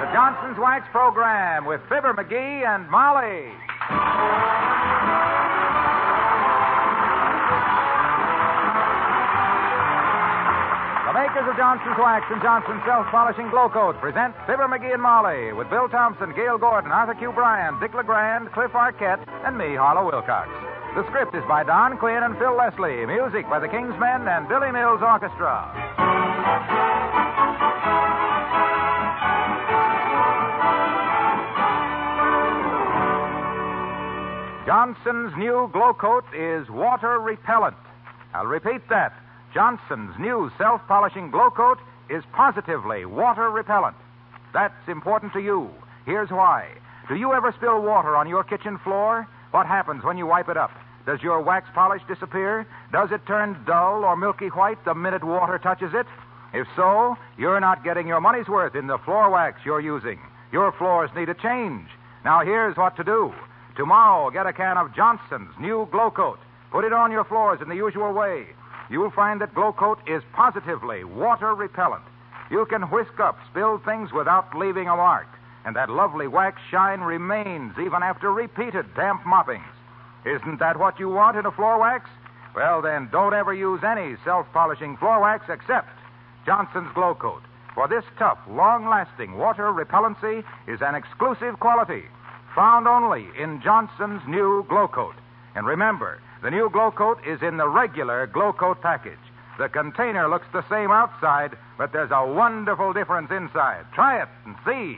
the Johnson's Wax program with Fibber McGee and Molly. The makers of Johnson's Wax and Johnson's Self-Polishing Glow Coat present Fibber McGee and Molly with Bill Thompson, Gail Gordon, Arthur Q. Bryan, Dick LeGrand, Cliff Arquette, and me, Harlow Wilcox. The script is by Don Quinn and Phil Leslie. Music by the Kingsmen and Billy Mills Orchestra. Johnson's new Glow Coat is water repellent. I'll repeat that. Johnson's new self-polishing Glow Coat is positively water repellent. That's important to you. Here's why. Do you ever spill water on your kitchen floor? What happens when you wipe it up? Does your wax polish disappear? Does it turn dull or milky white the minute water touches it? If so, you're not getting your money's worth in the floor wax you're using. Your floors need a change. Now, here's what to do. Tomorrow, get a can of Johnson's new Glow Coat. Put it on your floors in the usual way. You'll find that Glow Coat is positively water repellent. You can whisk up spilled things without leaving a mark. And that lovely wax shine remains even after repeated damp moppings. Isn't that what you want in a floor wax? Well, then, don't ever use any self-polishing floor wax except Johnson's Glow Coat. For this tough, long-lasting water repellency is an exclusive quality found only in Johnson's new Glow Coat. And remember, the new Glow Coat is in the regular Glow Coat package. The container looks the same outside, but there's a wonderful difference inside. Try it and see.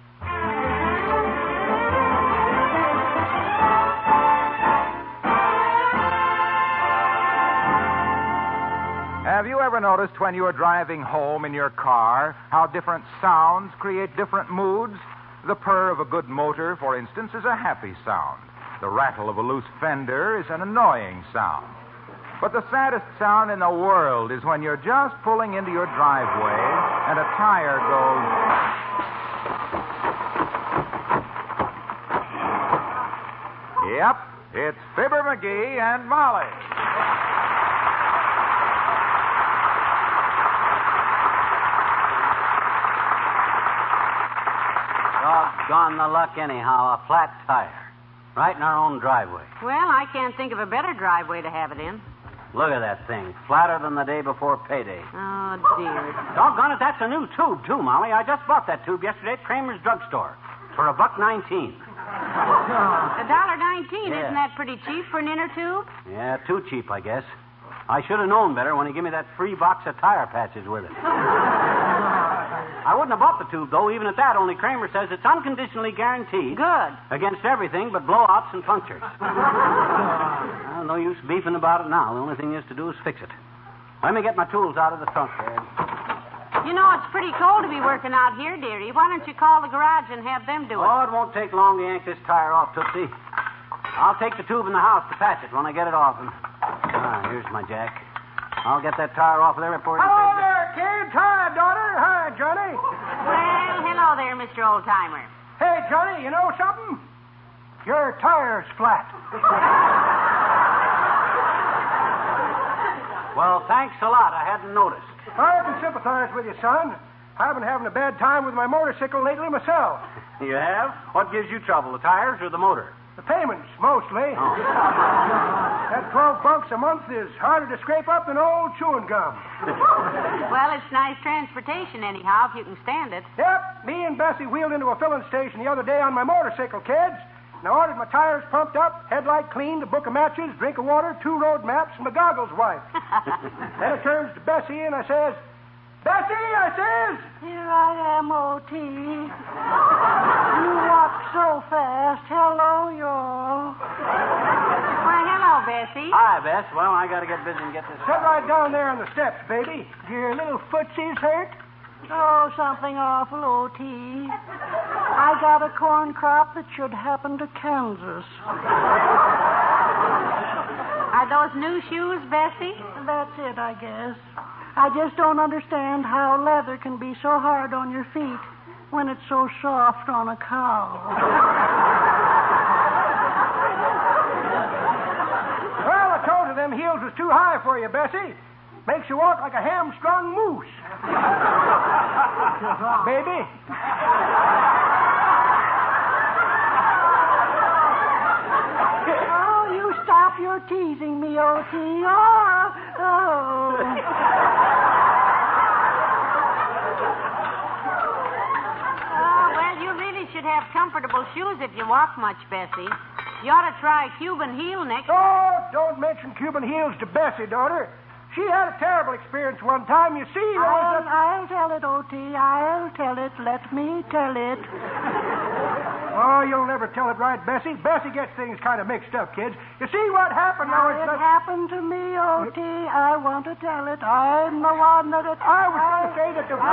Have you ever noticed when you're driving home in your car how different sounds create different moods? The purr of a good motor, for instance, is a happy sound. The rattle of a loose fender is an annoying sound. But the saddest sound in the world is when you're just pulling into your driveway and a tire goes... Yep, it's Fibber McGee and Molly. Doggone the luck anyhow, a flat tire. Right in our own driveway. Well, I can't think of a better driveway to have it in. Look at that thing. Flatter than the day before payday. Oh, dear. Doggone it, that's a new tube, too, Molly. I just bought that tube yesterday at Kramer's drugstore for $1.19. $1.19, Yeah. Isn't that pretty cheap for an inner tube? Yeah, too cheap, I guess. I should have known better when he gave me that free box of tire patches with it. I wouldn't have bought the tube, though, even at that, only Kramer says it's unconditionally guaranteed. Good. Against everything but blowouts and punctures. Well, no use beefing about it now. The only thing is to do is fix it. Let me get my tools out of the trunk there. You know, it's pretty cold to be working out here, dearie. Why don't you call the garage and have them do it? Oh, it won't take long to yank this tire off, Tootsie. I'll take the tube in the house to patch it when I get it off. And... here's my jack. I'll get that tire off of there before... Hello there, kid. Hi, daughter. Hi, Johnny. Well, hello there, Mr. Oldtimer. Hey, Johnny, you know something? Your tire's flat. Well, thanks a lot. I hadn't noticed. I can sympathize with you, son. I've been having a bad time with my motorcycle lately myself. You have? What gives you trouble, the tires or the motor? The payments, mostly. Oh. That $12 a month is harder to scrape up than old chewing gum. Well, it's nice transportation, anyhow, if you can stand it. Yep, me and Bessie wheeled into a filling station the other day on my motorcycle, kids. And I ordered my tires pumped up, headlight cleaned, a book of matches, drink of water, 2 road maps, and my goggles wiped. Then I turns to Bessie and I says, Bessie, I says. Here I am, O.T. You walk so fast. Hello, y'all. Why, hello, Bessie. Hi, Bess. Well, I got to get busy and get this... Sit right down there on the steps, baby. Your little footsies hurt? Oh, something awful, O.T. I got a corn crop that should happen to Kansas. Are those new shoes, Bessie? That's it, I guess. I just don't understand how leather can be so hard on your feet when it's so soft on a cow. Well, I told her them heels was too high for you, Bessie. Makes you walk like a hamstrung moose. Baby. teasing me, O.T. Oh. Well, you really should have comfortable shoes if you walk much, Bessie. You ought to try Cuban heel next. Oh, don't mention Cuban heels to Bessie, daughter. She had a terrible experience one time. You see, there was I'll tell it, O.T. I'll tell it. Let me tell it. Oh, you'll never tell it right, Bessie. Bessie gets things kind of mixed up, kids. You see what happened Now, now? it happened to me, O.T. I want to tell it. I'm the one that it... I was going to say that the...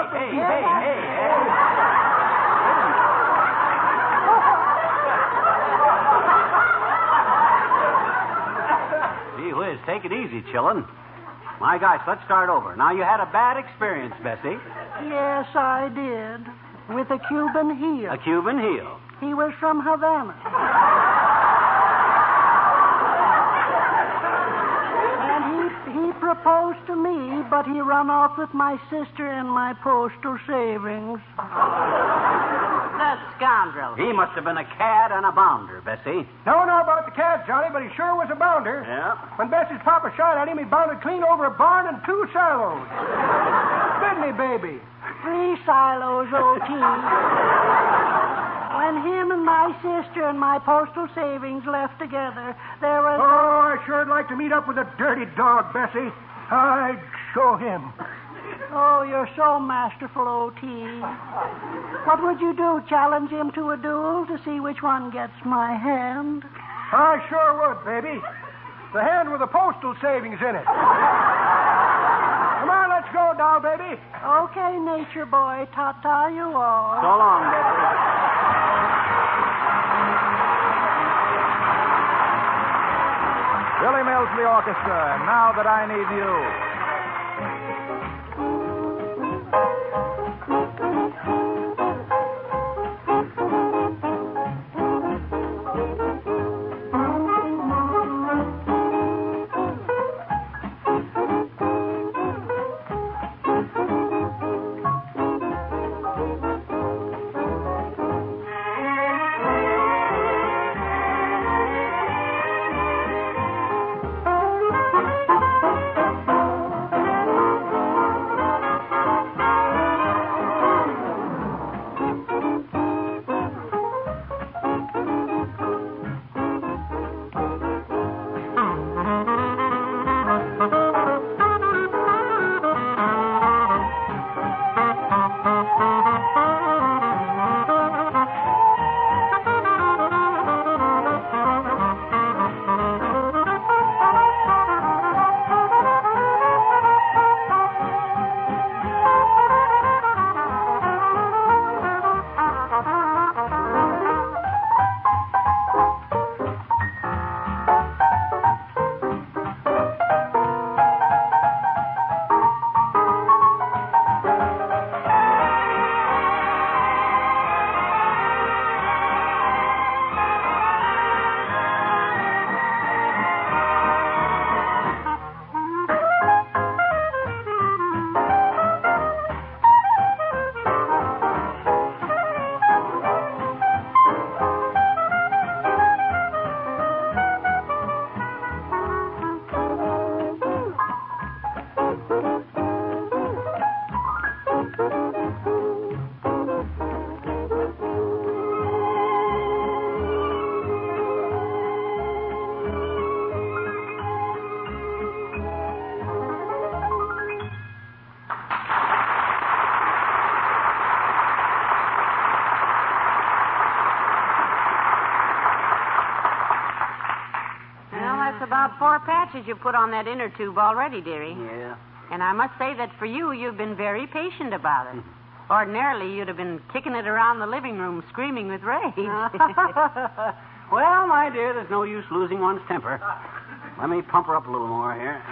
Gee whiz, take it easy, chillin'. My gosh, let's start over. Now, you had a bad experience, Bessie. Yes, I did. With a Cuban heel. A Cuban heel. He was from Havana. And he proposed to me, but he run off with my sister and my postal savings. The scoundrel. He must have been a cad and a bounder, Bessie. Don't know about the cat, Johnny, but he sure was a bounder. Yeah. When Bessie's papa shot at him, he bounded clean over a barn and 2 silos. Bid me, baby. 3 silos, O.T. When him and my sister and my postal savings left together, there was... Oh, I sure'd like to meet up with a dirty dog, Bessie. I'd show him. Oh, you're so masterful, O.T. What would you do, challenge him to a duel to see which one gets my hand? I sure would, baby. The hand with the postal savings in it. Come on, let's go, doll, baby. Okay, nature boy. Ta-ta, you all. So long, Bessie. Billy Mills, the orchestra. Now That I Need You. About 4 patches you put on that inner tube already, dearie. Yeah. And I must say that for you, you've been very patient about it. Ordinarily, you'd have been kicking it around the living room, screaming with rage. Well, my dear, there's no use losing one's temper. Let me pump her up a little more here.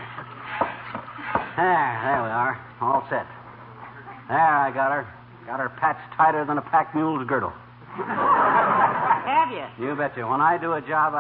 There we are. All set. There, I got her. Got her patched tighter than a pack mule's girdle. Have you? You betcha. When I do a job,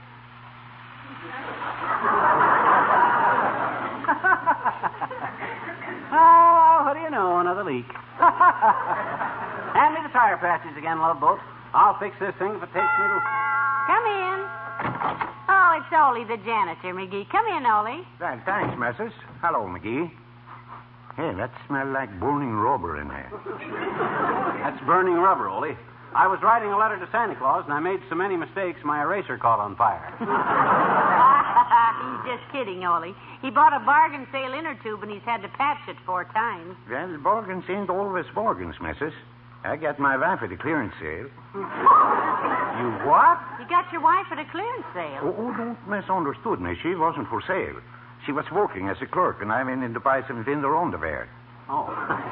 Oh, what do you know? Another leak. Hand me the tire patches again, love boat. I'll fix this thing if it takes me to... Come in. Oh, Oh, it's Ole, the janitor, McGee. Come in, Ole. Thanks, Mrs. Hello, McGee. Hey, that smelled like burning rubber in there. That's burning rubber, Ole. I was writing a letter to Santa Claus, and I made so many mistakes, my eraser caught on fire. He's just kidding, Ole. He bought a bargain sale inner tube, and he's had to patch it 4 times. Well, bargains ain't always bargains, Mrs. I got my wife at a clearance sale. You what? You got your wife at a clearance sale. Oh, don't misunderstood me. She wasn't for sale. She was working as a clerk, and I went in to buy some winter underwear. Oh.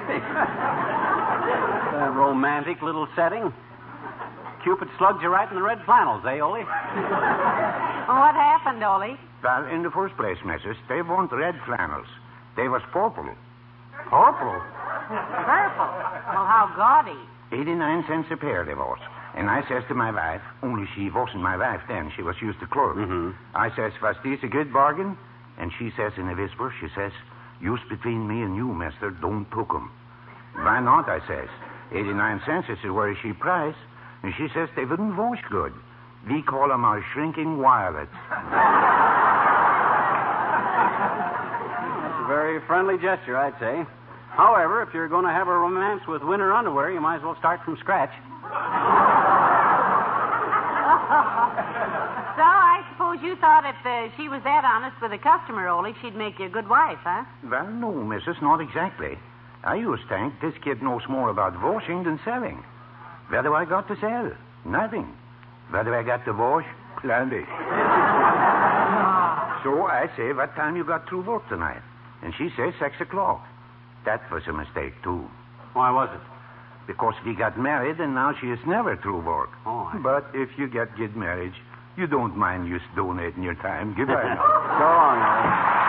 A romantic little setting. Cupid slugged you right in the red flannels, eh, Ole? What happened, Ole? Well, in the first place, Mrs., they weren't red flannels. They was purple. Purple? Purple. Well, how gaudy. 89 cents a pair they was. And I says to my wife, only she wasn't my wife then. She was used to clerk. Mm-hmm. I says, was this a good bargain? And she says in a whisper, she says, use between me and you, mister, don't took 'em. Why not, I says. 89 cents is a very cheap price. And she says they wouldn't wash good. We call 'em our shrinking violets. That's a very friendly gesture, I'd say. However, if you're going to have a romance with winter underwear, you might as well start from scratch. So I suppose you thought if she was that honest with a customer, Ole, she'd make you a good wife, huh? Well, no, missus, not exactly. I used to think this kid knows more about washing than selling. What do I got to sell? Nothing. What do I got to wash? Plenty. So I say, what time you got through work tonight? And she says 6 o'clock. That was a mistake, too. Why was it? Because we got married, and now she is never through work. Oh, But if you get good marriage, you don't mind just donating your time. Goodbye now. So long, Ole.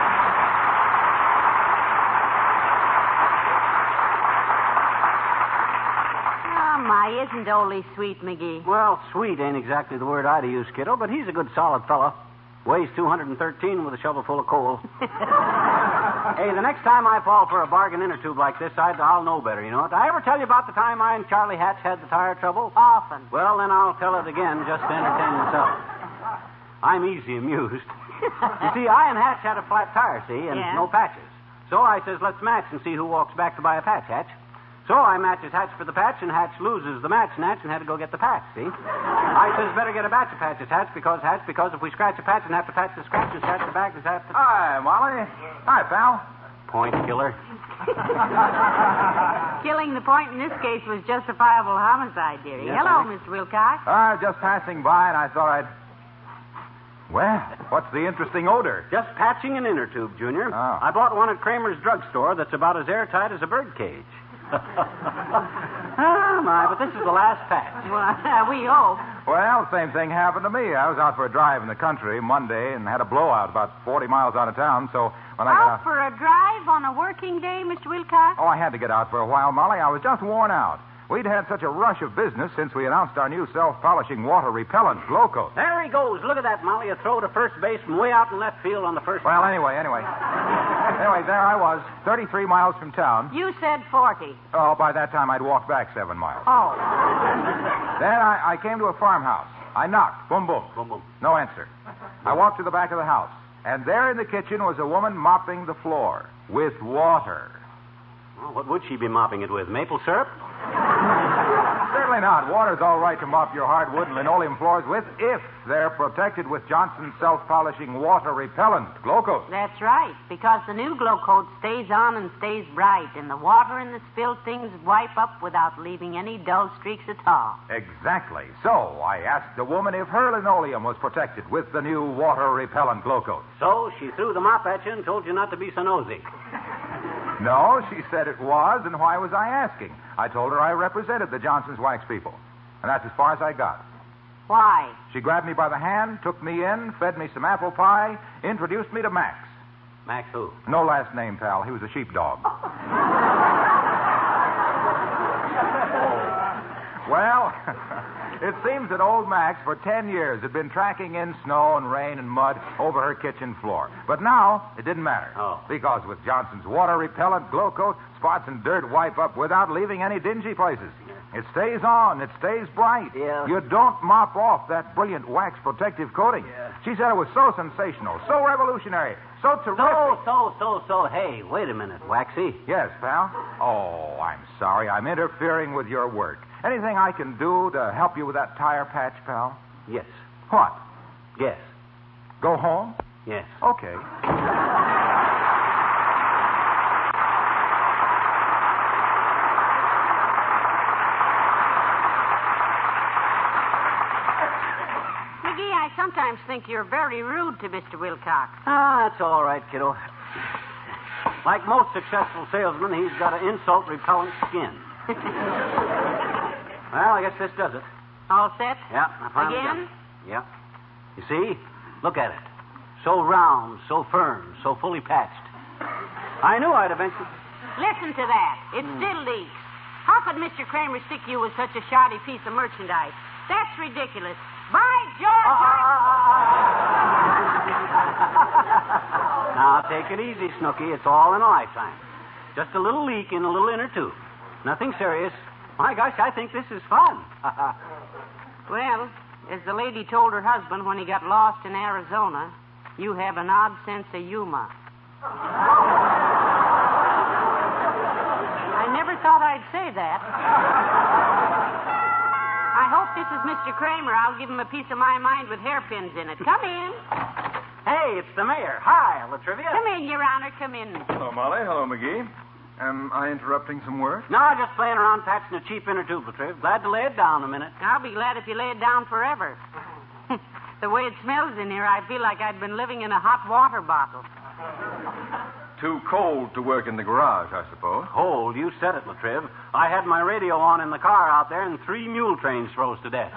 Oh, my, isn't Ole sweet, McGee? Well, sweet ain't exactly the word I'd use, kiddo, but he's a good, solid fellow. Weighs 213 with a shovel full of coal. Hey, the next time I fall for a bargain inner tube like this, I'll know better, you know. Did I ever tell you about the time I and Charlie Hatch had the tire trouble? Often. Well, then I'll tell it again just to entertain myself. I'm easy amused. You see, I and Hatch had a flat tire, see, and Yeah. no patches. So I says, let's match and see who walks back to buy a patch, Hatch. So I matches Hatch for the patch, and Hatch loses the match and had to go get the patch, see? I says, better get a batch of patches, Hatch, because if we scratch a patch and have to patch the scratch and scratch the back, is that... Hi, Molly. Hi, pal. Point killer. Killing the point in this case was justifiable homicide, dearie. Yes, Hello, thanks. Mr. Wilcox. Just passing by, and I thought I'd... Well, what's the interesting odor? Just patching an inner tube, Junior. Oh. I bought one at Kramer's drugstore that's about as airtight as a bird cage. Oh, my, but this is the last patch. Well, we hope. Well, same thing happened to me. I was out for a drive in the country Monday and had a blowout about 40 miles out of town, so when I got Out for a drive on a working day, Mr. Wilcox? Oh, I had to get out for a while, Molly. I was just worn out. We'd had such a rush of business since we announced our new self-polishing water-repellent Glow Coat. There he goes. Look at that, Molly. A throw to first base from way out in left field on the first... Well, anyway, there I was, 33 miles from town. You said 40. Oh, by that time I'd walked back 7 miles. Oh. Then I came to a farmhouse. I knocked. Boom, boom. Boom, boom. No answer. I walked to the back of the house, and there in the kitchen was a woman mopping the floor with water. Well, what would she be mopping it with? Maple syrup? Certainly not. Water's all right to mop your hardwood and linoleum floors with if they're protected with Johnson's self-polishing water-repellent Glow Coat. That's right, because the new Glow Coat stays on and stays bright, and the water and the spilled things wipe up without leaving any dull streaks at all. Exactly. So I asked the woman if her linoleum was protected with the new water-repellent Glow Coat. So she threw the mop at you and told you not to be so nosy. No, she said it was, and why was I asking? I told her I represented the Johnson's Wax people, and that's as far as I got. Why? She grabbed me by the hand, took me in, fed me some apple pie, introduced me to Max. Max who? No last name, pal. He was a sheepdog. Well, it seems that old Max, for 10 years, had been tracking in snow and rain and mud over her kitchen floor. But now, it didn't matter. Oh. Because with Johnson's water-repellent Glow Coat, spots and dirt wipe up without leaving any dingy places. It stays on. It stays bright. Yeah. You don't mop off that brilliant wax protective coating. Yeah. She said it was so sensational, so revolutionary, so terrific. So. Hey, wait a minute, Waxy. Yes, pal? Oh, I'm sorry. I'm interfering with your work. Anything I can do to help you with that tire patch, pal? Yes. What? Yes. Go home? Yes. Okay. McGee, I sometimes think you're very rude to Mr. Wilcox. Ah, that's all right, kiddo. Like most successful salesmen, he's got an insult-repellent skin. Well, I guess this does it. All set? Yeah, I finally Again? got it. Yeah. You see? Look at it. So round, so firm, so fully patched. I knew I'd eventually... Listen to that. It still leaks. How could Mr. Kramer stick you with such a shoddy piece of merchandise? That's ridiculous. By George! Now, take it easy, Snooky. It's all in a lifetime. Just a little leak in a little inner tube. Nothing serious. My gosh, I think this is fun. Well, as the lady told her husband when he got lost in Arizona, you have an odd sense of humor. I never thought I'd say that. I hope this is Mr. Kramer. I'll give him a piece of my mind with hairpins in it. Come in. Hey, it's the mayor. Hi, Latrivia. Come in, Your Honor. Come in. Hello, Molly. Hello, McGee. Am I interrupting some work? No, just playing around patching a cheap inner tube, Latriv. Glad to lay it down a minute. I'll be glad if you lay it down forever. The way it smells in here, I feel like I'd been living in a hot water bottle. Too cold to work in the garage, I suppose. Hold, you said it, Latriv. I had my radio on in the car out there, and 3 mule trains froze to death.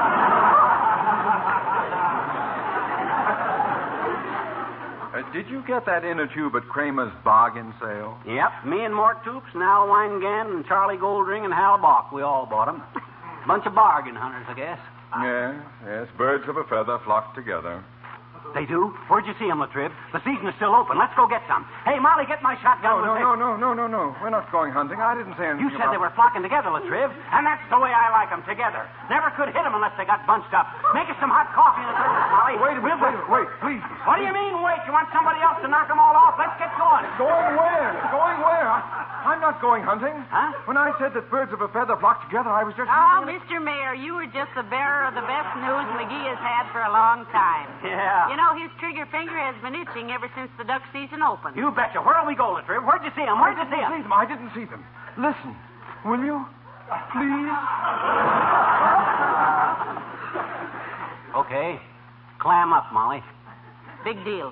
Did you get that inner tube at Kramer's bargain sale? Yep, me and Mort Toops and Al Weingan and Charlie Goldring and Hal Bach, we all bought them. Bunch of bargain hunters, I guess. Yes. Birds of a feather flock together. They do? Where'd you see them, Latriv? The season is still open. Let's go get some. Hey, Molly, get my shotgun. No. We're not going hunting. I didn't say anything You said they were flocking together, Latriv, and that's the way I like them, together. Never could hit them unless they got bunched up. Make us some hot coffee in the service, Molly. Wait, please. What do you mean, wait? You want somebody else to knock them all off? Let's get going. Going where? I'm not going hunting. Huh? When I said that birds of a feather flock together, I was just... Oh, Mr. Mayor, you were just the bearer of the best news McGee has had for a long time. Yeah. You know, his trigger finger has been itching ever since the duck season opened. You betcha. Where'll we go, Latriv? Where'd you see them? I didn't see them. Listen, will you? Please? Okay. Clam up, Molly. Big deal.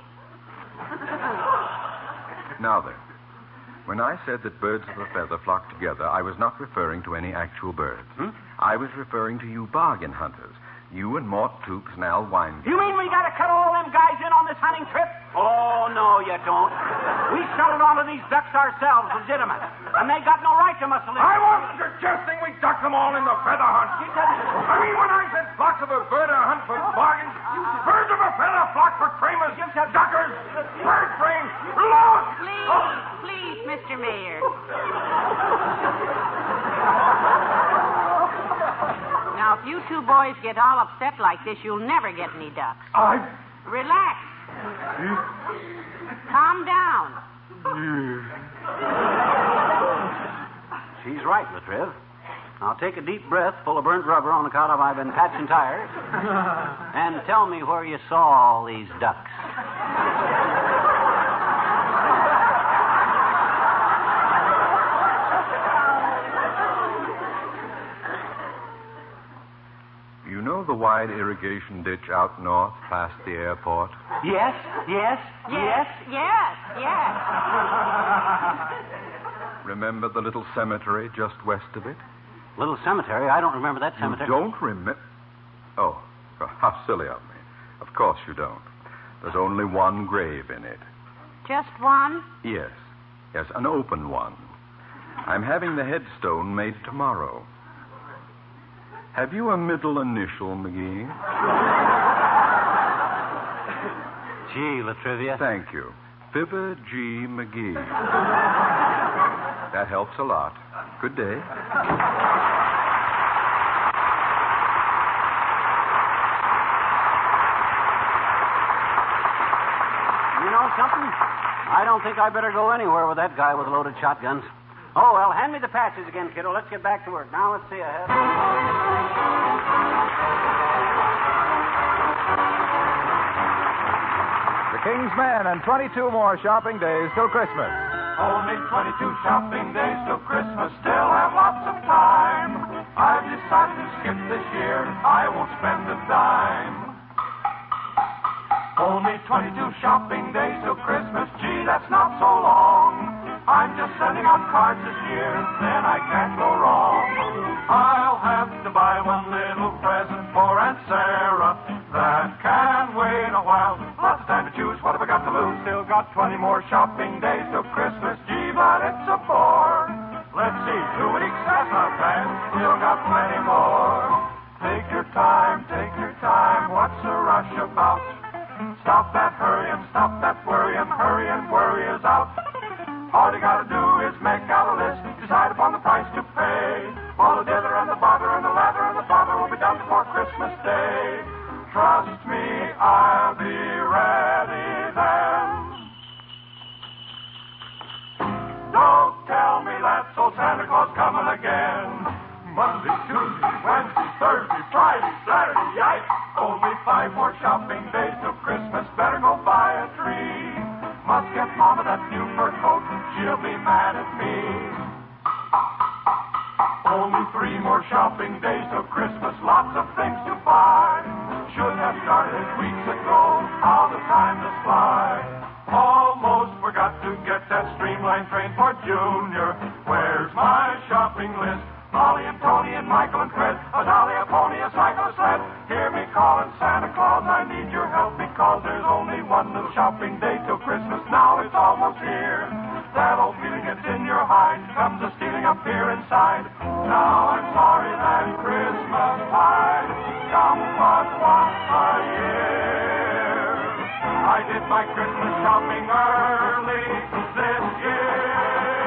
Now then, when I said that birds of a feather flock together, I was not referring to any actual birds. I was referring to you bargain hunters. You and Mort Toops and Al Weinberg. You mean we gotta cut all them guys in on this hunting trip? Oh, no, you don't. We started all of these ducks ourselves, legitimate. And they got no right to muscle in. I wasn't suggesting we duck them all in the feather hunt. I mean, when I said flocks of a bird a hunt for bargains, birds of a feather flock for Kramer's, duckers, bird frames, lost! Please, Mr. Mayor. Now, if you two boys get all upset like this, you'll never get any ducks. Relax. Calm down. She's right, Latriv. Now take a deep breath full of burnt rubber on account of I've been patching tires. And tell me where you saw all these ducks. You know the wide irrigation ditch out north past the airport? Yes. Remember the little cemetery just west of it? Little cemetery? I don't remember that cemetery. You don't remember? Oh, how silly of me. Of course you don't. There's only one grave in it. Just one? Yes, an open one. I'm having the headstone made tomorrow. Have you a middle initial, McGee? G, Latrivia. Thank you. Fibber G. McGee. That helps a lot. Good day. don't think I better go anywhere with that guy with loaded shotguns. Oh, well, hand me the patches again, kiddo. Let's get back to work. Now, let's see ahead. The King's Men and 22 more shopping days till Christmas. Only 22 shopping days till Christmas, still have lots of time. I've decided to skip this year, I won't spend a dime. Only 22 shopping days till Christmas, gee, that's not so long. I'm just sending out cards this year, then I can't go wrong. I'll have to buy one little present for Aunt Sarah. That can wait a while. Lots of time to choose, what have I got to lose? Still got 20 more shopping days till Christmas, gee, but it's a bore. Let's see, 2 weeks, that's not bad. Still got plenty more. Take your time, what's the rush about? Stop that hurrying, stop that worrying, hurry and worry is out. All you gotta do is make out a list, decide upon the price to pay. All the dither and the bother and the lather and the bother will be done before Christmas Day. Trust me, I'll be ready then. Don't tell me that's old Santa Claus coming again. Monday, Tuesday, Wednesday, Thursday, Friday, Saturday, yikes. Only 5 more shopping days till Christmas, better go buy a tree. Must get Mama that new fur coat, she'll be mad at me. Only 3 more shopping days till Christmas, lots of things to buy. Should have started weeks ago, how the time does fly. Almost forgot to get that streamlined train for Junior. Where's my shopping list? Molly and Tony and Michael and Fred, a dolly, a pony, a cycle, a sled. Hear me calling Santa Claus, I need your help because there's only one little shopping day till Christmas. Now it's almost here. That old feeling that's in your hide comes a stealing up here inside. Now I'm sorry that Christmas tide come but once a year. I did my Christmas shopping early this year.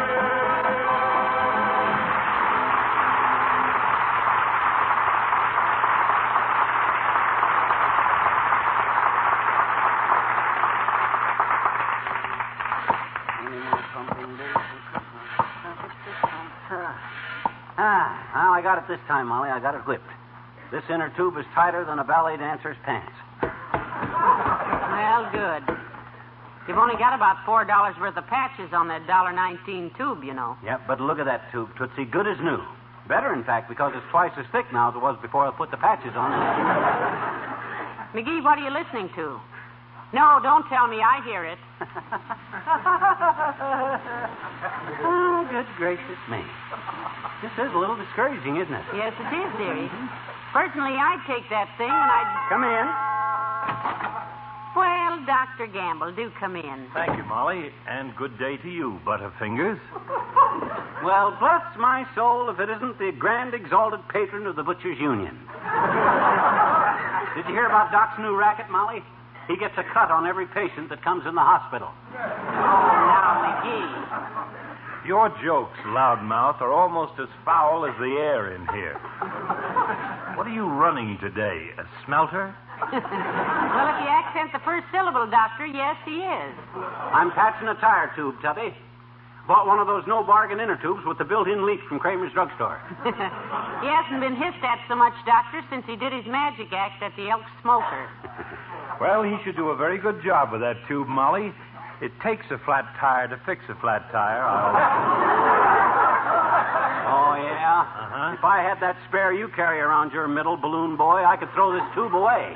Now I got it this time, Molly. I got it whipped. This inner tube is tighter than a ballet dancer's pants. Well, good. You've only got about $4 worth of patches on that $1.19 tube, you know. Yep, but look at that tube, Tootsie. Good as new. Better, in fact, because it's twice as thick now as it was before I put the patches on it. McGee, what are you listening to? No, don't tell me. I hear it. Oh, good gracious me. This is a little discouraging, isn't it? Yes, it is, dearie. Personally, I'd take that thing and I'd... Come in. Well, Dr. Gamble, do come in. Thank you, Molly, and good day to you, Butterfingers. Well, bless my soul if it isn't the grand exalted patron of the Butchers' Union. Did you hear about Doc's new racket, Molly? He gets a cut on every patient that comes in the hospital. Oh, now, McGee. Your jokes, loudmouth, are almost as foul as the air in here. What are you running today? A smelter? Well, if you accent the first syllable, Doctor, yes, he is. I'm patching a tire tube, Tubby. Bought one of those no-bargain inner tubes with the built-in leak from Kramer's drugstore. He hasn't been hissed at so much, Doctor, since he did his magic act at the Elk Smoker. Well, he should do a very good job with that tube, Molly. It takes a flat tire to fix a flat tire. Oh, yeah? Uh-huh. If I had that spare you carry around your middle, balloon boy, I could throw this tube away.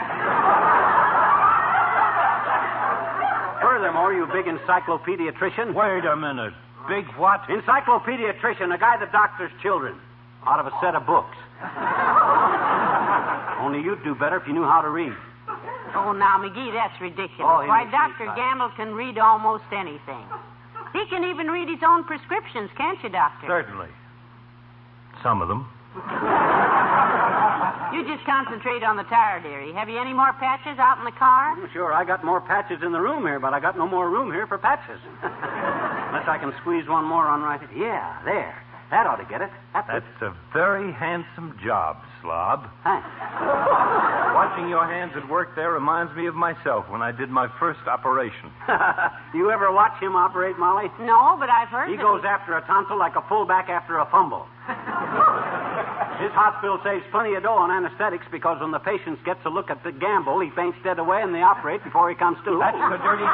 Furthermore, you big encyclopediatrician. Wait a minute. Big what? Encyclopediatrician, a guy that doctors children out of a set of books. Only you'd do better if you knew how to read. Oh, now, McGee, that's ridiculous. Oh, Why, Dr. Gamble can read almost anything. He can even read his own prescriptions, can't you, Doctor? Certainly. Some of them. You just concentrate on the tire, dearie. Have you any more patches out in the car? Sure, I got more patches in the room here, but I got no more room here for patches. Unless I can squeeze one more on right here. Yeah, there. That ought to get it. That's a very handsome job, Slob. Thanks. Watching your hands at work there reminds me of myself when I did my first operation. You ever watch him operate, Molly? No, but I've heard He that goes after a tonsil like a fullback after a fumble. His hospital saves plenty of dough on anesthetics because when the patient gets a look at the gamble, he faints dead away and they operate before he comes to. That's the dirty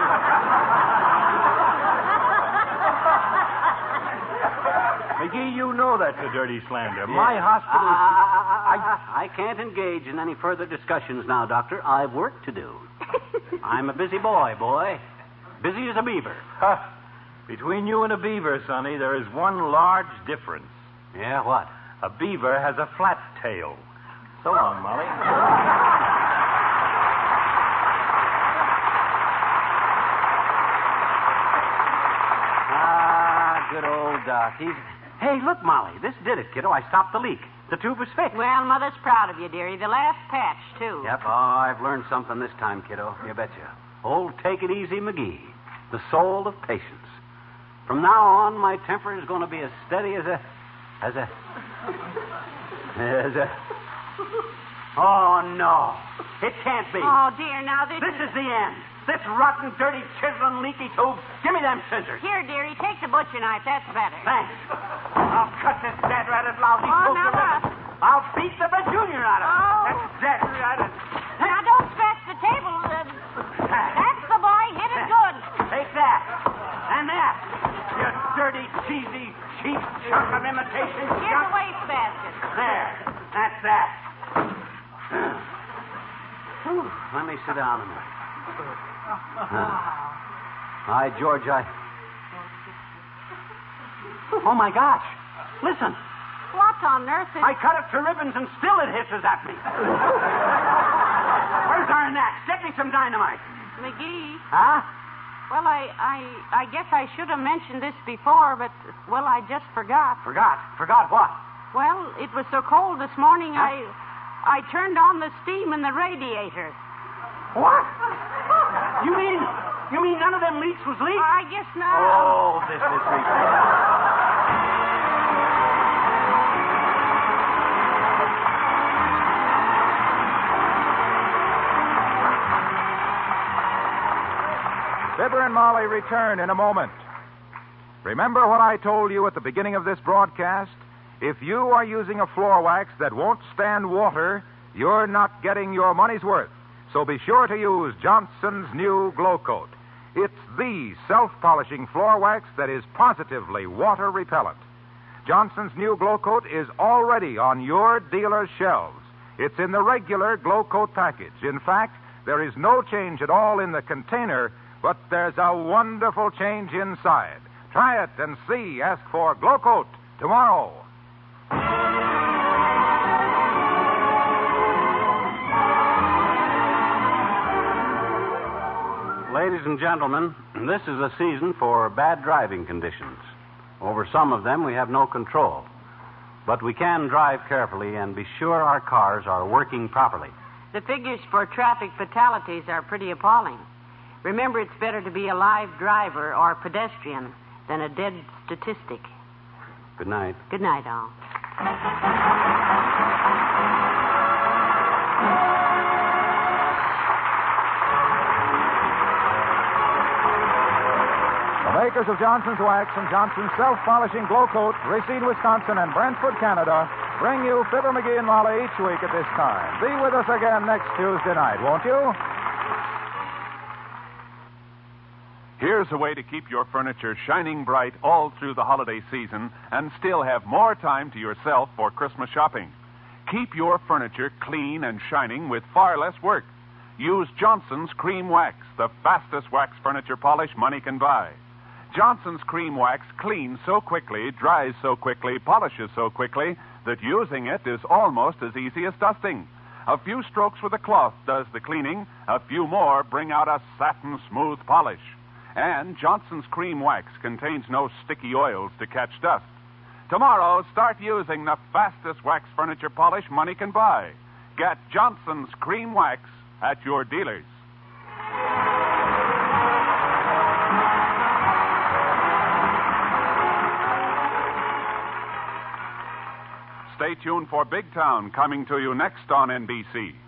McGee, you know that's a dirty slander. Yeah. My hospital... I can't engage in any further discussions now, Doctor. I've work to do. I'm a busy boy. Busy as a beaver. Between you and a beaver, Sonny, there is one large difference. Yeah, what? A beaver has a flat tail. So long, Molly. Good old Doc. Hey, look, Molly. This did it, kiddo. I stopped the leak. The tube is fixed. Well, Mother's proud of you, dearie. The last patch, too. Yep. Oh, I've learned something this time, kiddo. You betcha. Old Take It Easy McGee. The soul of patience. From now on, my temper is going to be as steady as a... Oh, no. It can't be. Oh, dear, now this is the end. This rotten, dirty, chiseling, leaky tube. Give me them scissors. Here, dearie, take the butcher knife. That's better. Thanks. I'll cut this dead ratted lousy Oh, tube now to ribbons. I'll beat the junior out of it. Oh. That's dead ratted. Now, don't scratch the table. That's the boy. Hit it good. Take that. And that. You dirty, cheesy, cheap chunk of imitation Here's junk. the wastebasket. There. That's that. Whew. Let me sit down a minute. George, Oh, my gosh. Listen. What on earth is... I cut it to ribbons and still it hisses at me. Where's our axe? Get me some dynamite. McGee. Huh? Well, I guess I should have mentioned this before, but, well, I just forgot. Forgot? Forgot what? Well, it was so cold this morning, I turned on the steam in the radiator. What? You mean none of them leaks was leaked? I guess not. Oh, this is ridiculous. Fibber and Molly return in a moment. Remember what I told you at the beginning of this broadcast? If you are using a floor wax that won't stand water, you're not getting your money's worth. So be sure to use Johnson's new Glow Coat. It's the self-polishing floor wax that is positively water repellent. Johnson's new Glow Coat is already on your dealer's shelves. It's in the regular Glow Coat package. In fact, there is no change at all in the container, but there's a wonderful change inside. Try it and see. Ask for Glow Coat tomorrow. Ladies and gentlemen, this is a season for bad driving conditions. Over some of them, we have no control. But we can drive carefully and be sure our cars are working properly. The figures for traffic fatalities are pretty appalling. Remember, it's better to be a live driver or pedestrian than a dead statistic. Good night. Good night, all. The makers of Johnson's Wax and Johnson's Self-Polishing Glow Coat, Racine, Wisconsin, and Brantford, Canada, bring you Fibber, McGee, and Molly each week at this time. Be with us again next Tuesday night, won't you? Here's a way to keep your furniture shining bright all through the holiday season and still have more time to yourself for Christmas shopping. Keep your furniture clean and shining with far less work. Use Johnson's Cream Wax, the fastest wax furniture polish money can buy. Johnson's Cream Wax cleans so quickly, dries so quickly, polishes so quickly that using it is almost as easy as dusting. A few strokes with a cloth does the cleaning. A few more bring out a satin smooth polish. And Johnson's Cream Wax contains no sticky oils to catch dust. Tomorrow, start using the fastest wax furniture polish money can buy. Get Johnson's Cream Wax at your dealers. Stay tuned for Big Town, coming to you next on NBC.